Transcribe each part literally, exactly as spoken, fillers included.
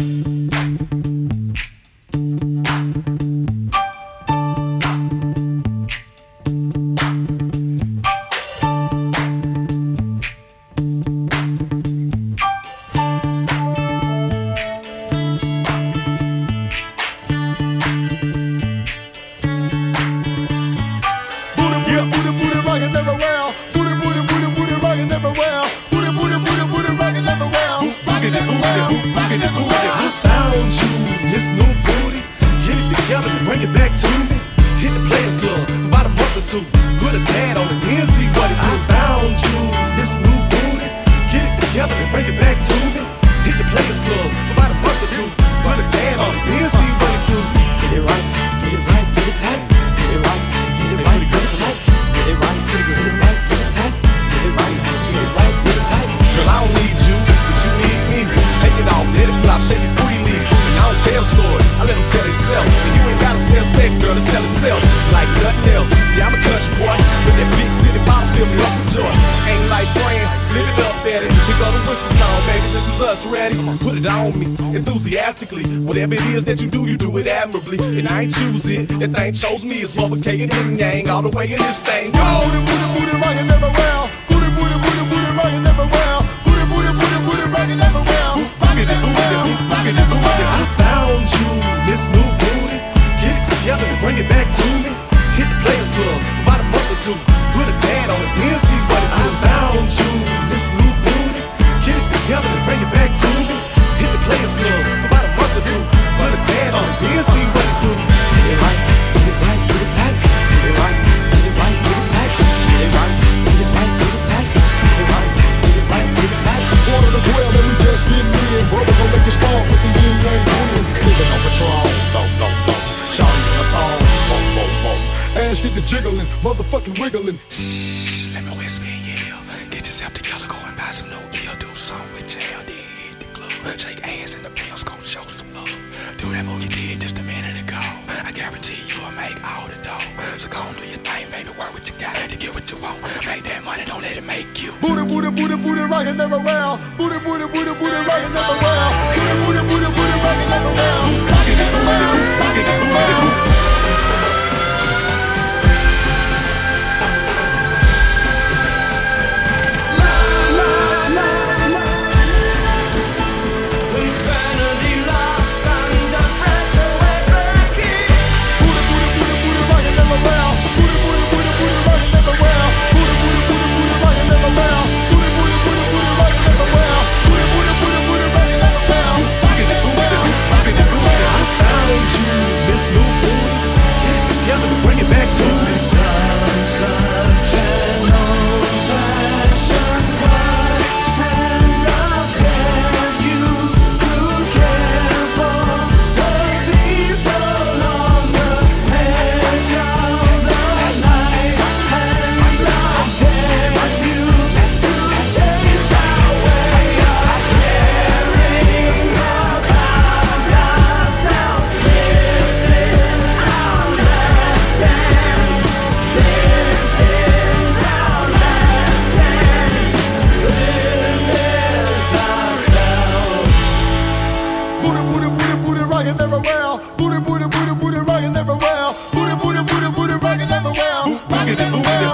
I found you, this new booty. Get it together and bring it back to me. Hit the Players Club for about a month or two. Put a tad on it, then see what it do. I found you, this new booty. Get it together and bring it back to me. Hit the Players Club for about a month or two. Put a tad on it, then see what it do. Get it right, get it right, get it tight. Get it right, get it right, get it tight. Get it right, get it right, get it tight. Get it right, get it right, get it tight. Girl, I don't need you, but you need me. Take it off, let it flop, shake it freely. And I don't tell stories, I let them tell themselves. And you ain't gotta sell sex, girl, to sell itself. Like nothing else, yeah, I'm a country boy. With that big city bottle, fill me up with joy. Ain't like friends, live it up, daddy. We gonna whisper song, baby, this is us, ready? Put it on me, enthusiastically. Whatever it is that you do, you do it admirably. And I ain't choose it, that thing chose me. It's motherfucking yin yang, all the way in this thing. Go! Booty, booty, booty, rockin' everywhere. Booty, booty, booty, booty, rockin' everywhere. Booty, booty, booty, booty, rockin' everywhere. Rockin' everywhere, rockin' everywhere. I found you, this new booty. Get it together and bring it back to me. Hit the Players Club for about a month or two. Put a tad on it, then see what it do. I found you, this new booty. Get it together and bring it back to me. Hit the Players Club for about a month or two. Put a tad on it, then see what it do. Get it right, get it right, get it tight. Get it right, get it right, get it tight. Get it right, get it right, get it tight. Get it right, get it right, get it tight. Quarter to twelve and we just getting in. Brother gon' make it spark with the yin yang twin. Sippin' on Patron, no, no, no. Shawty in the phone, boom, boom, boom. Ass get the jiggling, motherfucking wiggling. Shh, let me whisper in your ear. Get yourself together, go and buy some no gear. Do something with jail, then hit the club. Shake ass and the bills gon' show some love. Do that move you did just a minute ago. I guarantee you'll make all the dough. So go and do your thing, baby, work what you got to get what you want. Make that money, don't let it make you. Booty, booty, booty, booty, rockin' everywhere. Booty, booty, booty, booty, rockin' everywhere. Booty, booty, booty, booty, rockin' everywhere. Rockin' everywhere, rockin' everywhere.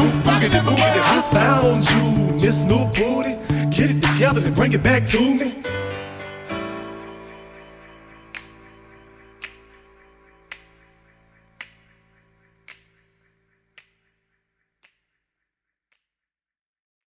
I found you, this new booty. Get it together and bring it back to me.